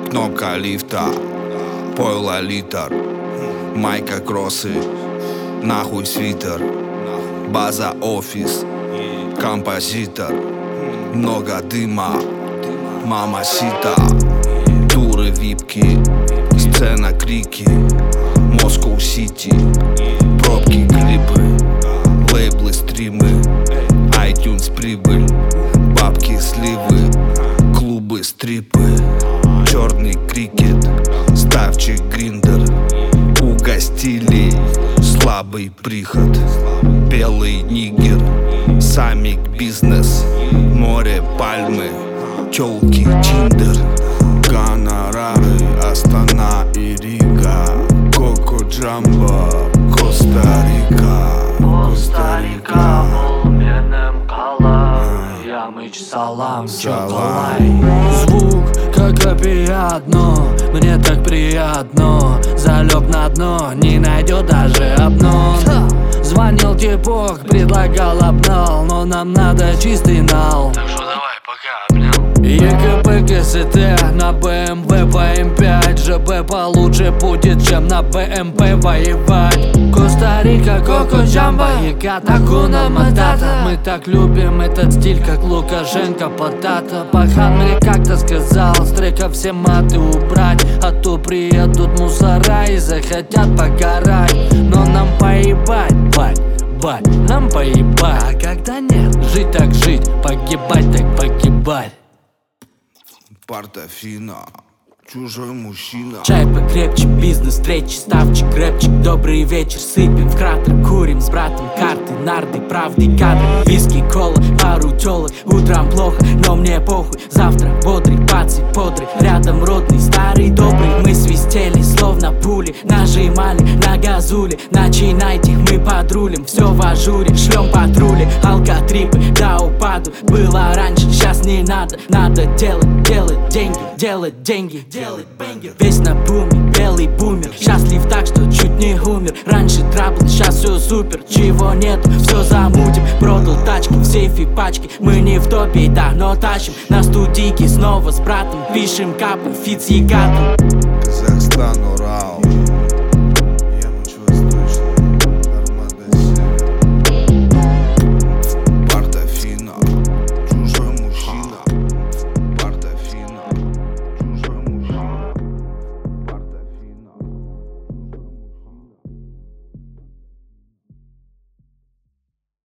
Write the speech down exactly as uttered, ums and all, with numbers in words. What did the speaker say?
кнопка лифта, пойло литр, майка кроссы, нахуй свитер, база офис, композитор, много дыма, мамасита, туры випки, сцена крики, Москва-Сити, пробки клипы, лейблы стримы, iTunes прибыль, бабки сливы, клубы стрипы, черный крикет, ставчик гриндер, угостили слабый приход, белый нигер, самик бизнес, море пальмы, тёлки тиндер, гонорары Астана и Рига, Коко Джамбо, Коста-Рика, Коста-Рика, Волменем Калай, Ямыч Салам, Чоколай. Звук как опиатно, мне так приятно. Залег на дно, не найдет даже обнон. Звонил типок, предлагал обнал, но нам надо чистый нал. Так что давай, пока, обнял. ЕКП КСТ на БМВ по эм пять. ЖБ получше будет, чем на БМП воевать. Коста-Рика, Коко Джамбо, Яката, Хуна Матата. Мы так любим этот стиль, как Лукашенко Потата. Пахан мне как-то сказал, с трека все маты убрать, а то приедут мусора и захотят покарать. Но нам поебать, бать, бать, нам поебать. А когда нет, жить так жить, погибать так погибать. Портофино, чужой мужчина. Чай покрепче, бизнес, встречи, ставчик, рэпчик. Добрый вечер, сыпем в кратер, курим с братом карты, нарды, правды, кадры. Виски, кола, пару тёлок. Утром плохо, но мне похуй. Завтра бодрый, пацик, подры. Рядом родный, старый, добрый. Мы свистели, словно пули. Нажимали на газуле. Начинайте, мы подрулим. Все в ажуре, шлем патрули. Алкотрипы до упаду. Было раньше, сейчас не надо. Надо делать, делать деньги, делать деньги. Весь на буме, белый бумер. Счастлив так, что чуть не умер. Раньше траблы, сейчас все супер. Чего нет, все замутим. Продал тачки, в сейфе пачки. Мы не в топе, да, но тащим. На студийке снова с братом. Пишем капы, фит с ягатом. Казахстан,